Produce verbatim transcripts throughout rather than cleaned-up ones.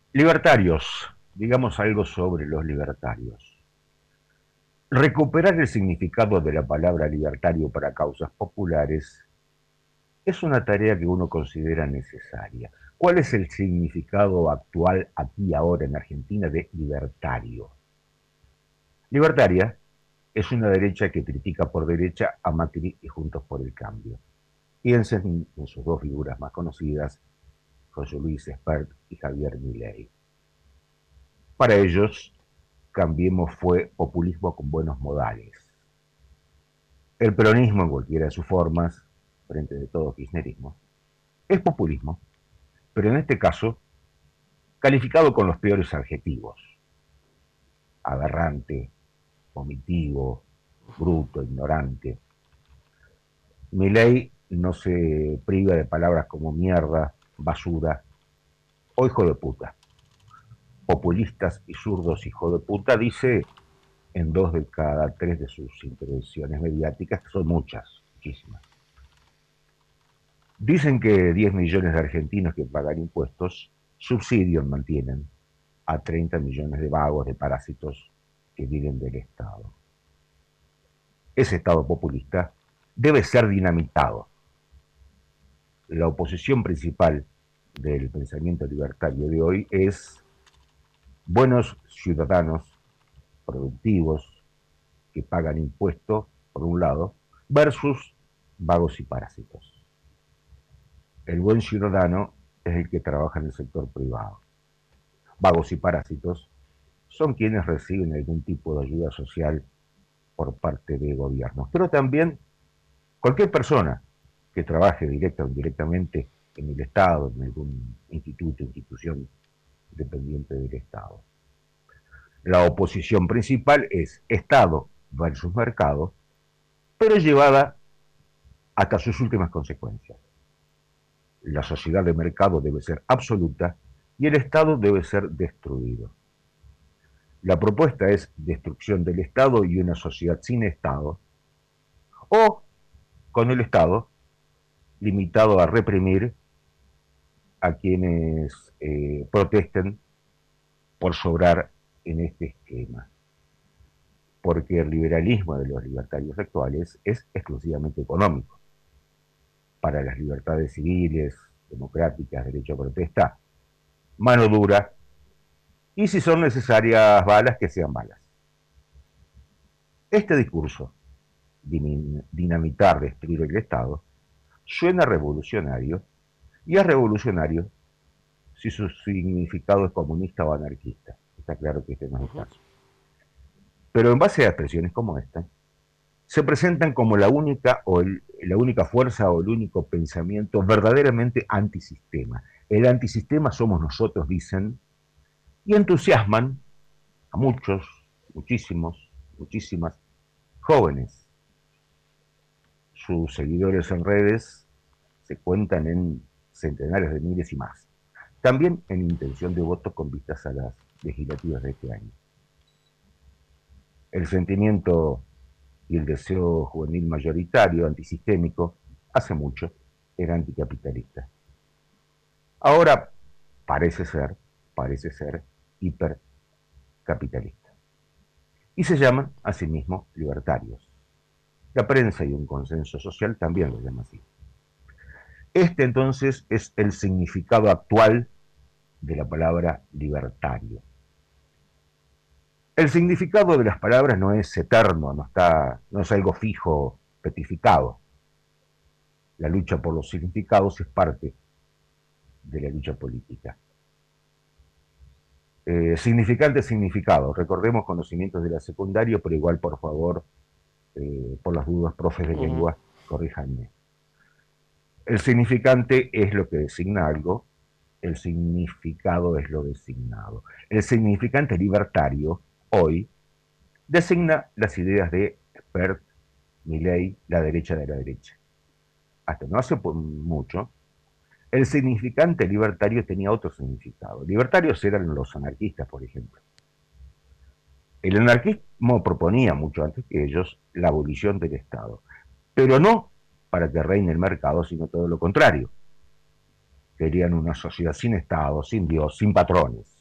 Libertarios, digamos algo sobre los libertarios. Recuperar el significado de la palabra libertario para causas populares es una tarea que uno considera necesaria. ¿Cuál es el significado actual aquí ahora en Argentina de libertario? Libertaria es una derecha que critica por derecha a Macri y Juntos por el Cambio. Piensen en sus dos figuras más conocidas, José Luis Espert y Javier Milei. Para ellos, Cambiemos fue populismo con buenos modales. El peronismo, en cualquiera de sus formas, frente de todo kirchnerismo, es populismo, pero en este caso, calificado con los peores adjetivos: aberrante, vomitivo, bruto, ignorante. Milei no se priva de palabras como mierda, basura o hijo de puta. Populistas y zurdos hijo de puta dice en dos de cada tres de sus intervenciones mediáticas, que son muchas, muchísimas. Dicen que diez millones de argentinos que pagan impuestos subsidian, mantienen a treinta millones de vagos, de parásitos que viven del Estado. Ese Estado populista debe ser dinamitado. La oposición principal del pensamiento libertario de hoy es buenos ciudadanos productivos que pagan impuestos, por un lado, versus vagos y parásitos. El buen ciudadano es el que trabaja en el sector privado. Vagos y parásitos son quienes reciben algún tipo de ayuda social por parte de gobiernos. Pero también cualquier persona que trabaje directa o indirectamente en el Estado, en algún instituto, institución dependiente del Estado. La oposición principal es Estado versus mercado, pero llevada hasta sus últimas consecuencias. La sociedad de mercado debe ser absoluta y el Estado debe ser destruido. La propuesta es destrucción del Estado y una sociedad sin Estado, o con el Estado limitado a reprimir a quienes eh, protesten por sobrar en este esquema. Porque el liberalismo de los libertarios actuales es exclusivamente económico. Para las libertades civiles, democráticas, derecho a protesta, mano dura, y si son necesarias balas, que sean balas. Este discurso, dinamitar, destruir el Estado, suena revolucionario, y es revolucionario si su significado es comunista o anarquista. Está claro que este no es el Ujú. caso. Pero en base a expresiones como esta, se presentan como la única, o el, la única fuerza o el único pensamiento verdaderamente antisistema. El antisistema somos nosotros, dicen, y entusiasman a muchos, muchísimos, muchísimas jóvenes. Sus seguidores en redes se cuentan en centenares de miles y más. También en intención de voto con vistas a las legislativas de este año. El sentimiento y el deseo juvenil mayoritario, antisistémico, hace mucho era anticapitalista. Ahora parece ser, parece ser hipercapitalista. Y se llaman a sí mismos libertarios. La prensa y un consenso social también lo llama así. Este entonces es el significado actual de la palabra libertario. El significado de las palabras no es eterno, no, está, no es algo fijo, petrificado. La lucha por los significados es parte de la lucha política. Eh, significante significado. Recordemos conocimientos de la secundaria, pero igual, por favor, eh, por las dudas, profes de Ujú. lengua, corríjanme. El significante es lo que designa algo, el significado es lo designado. El significante libertario, hoy, designa las ideas de Spert, Milei, la derecha de la derecha. Hasta no hace mucho, el significante libertario tenía otro significado. Libertarios eran los anarquistas, por ejemplo. El anarquismo proponía mucho antes que ellos la abolición del Estado, pero no para que reine el mercado, sino todo lo contrario. Querían una sociedad sin Estado, sin Dios, sin patrones.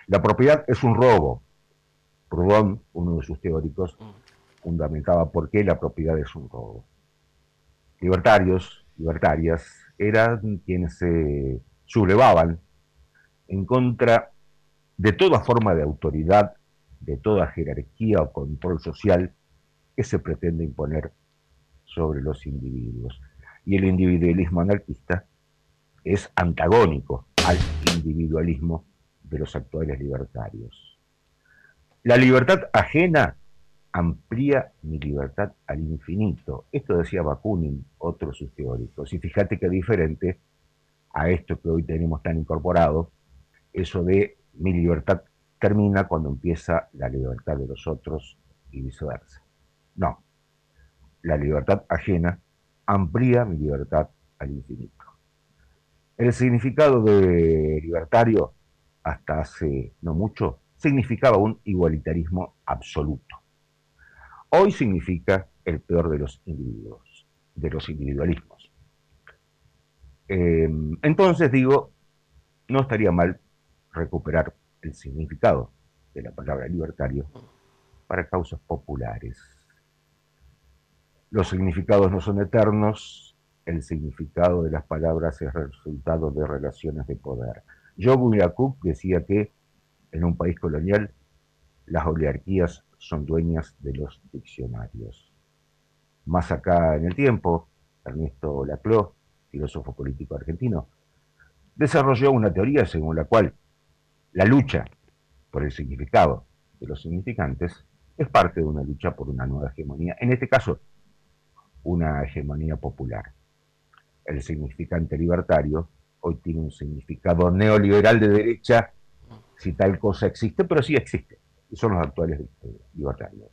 La propiedad es un robo. Proudhon, uno de sus teóricos, fundamentaba por qué la propiedad es un robo. Libertarios, libertarias, eran quienes se sublevaban en contra de toda forma de autoridad, de toda jerarquía o control social que se pretende imponer sobre los individuos. Y el individualismo anarquista es antagónico al individualismo de los actuales libertarios. La libertad ajena amplía mi libertad al infinito. Esto decía Bakunin, otro de sus teóricos. Y fíjate que diferente a esto que hoy tenemos tan incorporado, eso de mi libertad termina cuando empieza la libertad de los otros y viceversa. No, la libertad ajena amplía mi libertad al infinito. El significado de libertario, hasta hace no mucho, significaba un igualitarismo absoluto. Hoy significa el peor de los individuos, de los individualismos. Eh, entonces digo, no estaría mal recuperar el significado de la palabra libertario para causas populares. Los significados no son eternos, el significado de las palabras es resultado de relaciones de poder. Jobu Yakub decía que en un país colonial las oligarquías son dueñas de los diccionarios. Más acá en el tiempo, Ernesto Laclau, filósofo político argentino, desarrolló una teoría según la cual la lucha por el significado de los significantes es parte de una lucha por una nueva hegemonía, en este caso, una hegemonía popular. El significante libertario hoy tiene un significado neoliberal de derecha, si tal cosa existe, pero sí existe, y son los actuales libertarios.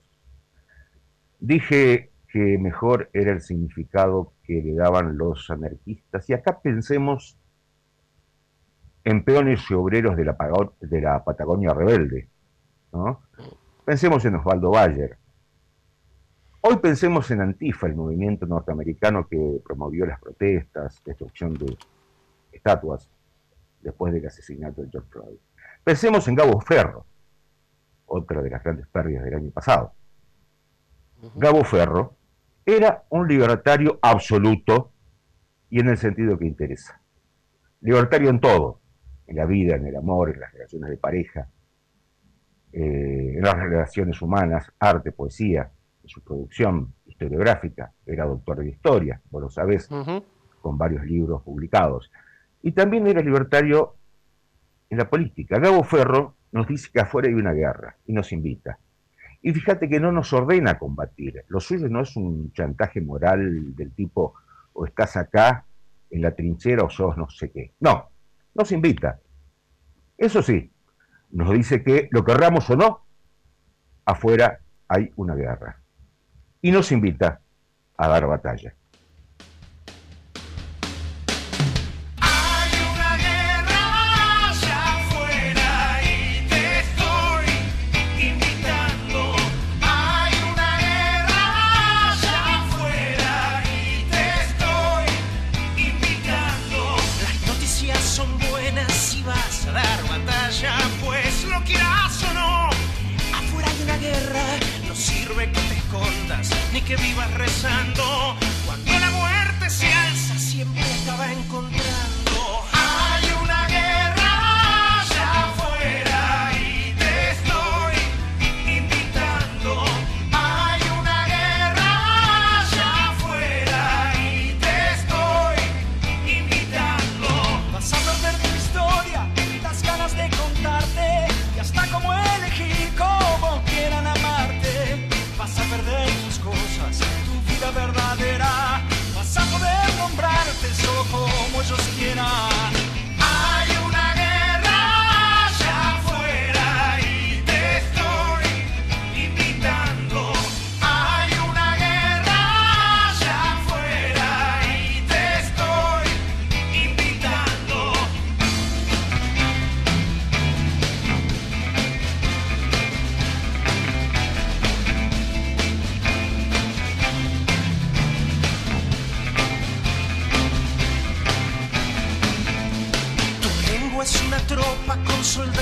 Dije que mejor era el significado que le daban los anarquistas, y acá pensemos en peones y obreros de la, de la Patagonia rebelde, ¿no? Pensemos en Osvaldo Bayer. Hoy pensemos en Antifa, el movimiento norteamericano que promovió las protestas, destrucción de estatuas después del asesinato de George Floyd. Pensemos en Gabo Ferro, otra de las grandes pérdidas del año pasado. Uh-huh. Gabo Ferro era un libertario absoluto y en el sentido que interesa. Libertario en todo, en la vida, en el amor, en las relaciones de pareja, eh, en las relaciones humanas, arte, poesía, en su producción historiográfica. Era doctor de historia, vos lo sabés, uh-huh. con varios libros publicados. Y también era libertario en la política. Gabo Ferro nos dice que afuera hay una guerra y nos invita. Y fíjate que no nos ordena combatir. Lo suyo no es un chantaje moral del tipo o estás acá en la trinchera o sos no sé qué. No, nos invita. Eso sí, nos dice que lo querramos o no, afuera hay una guerra. Y nos invita a dar batalla. Ni que vivas rezando, cuando la muerte se alza siempre acaba encontrando. Hay una guerra allá afuera y te estoy invitando. Hay una guerra allá afuera y te estoy invitando. Vas a perder tu historia, las ganas de contarte y hasta cómo elegir, cómo quieran amarte. Vas a perder tus cosas, tu vida verdadera. Vas a poder nombrarte solo como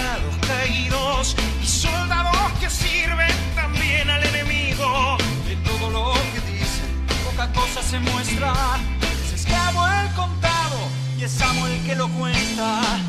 soldados caídos y soldados que sirven también al enemigo. De todo lo que dicen, poca cosa se muestra. Es esclavo el contado y es amo el que lo cuenta.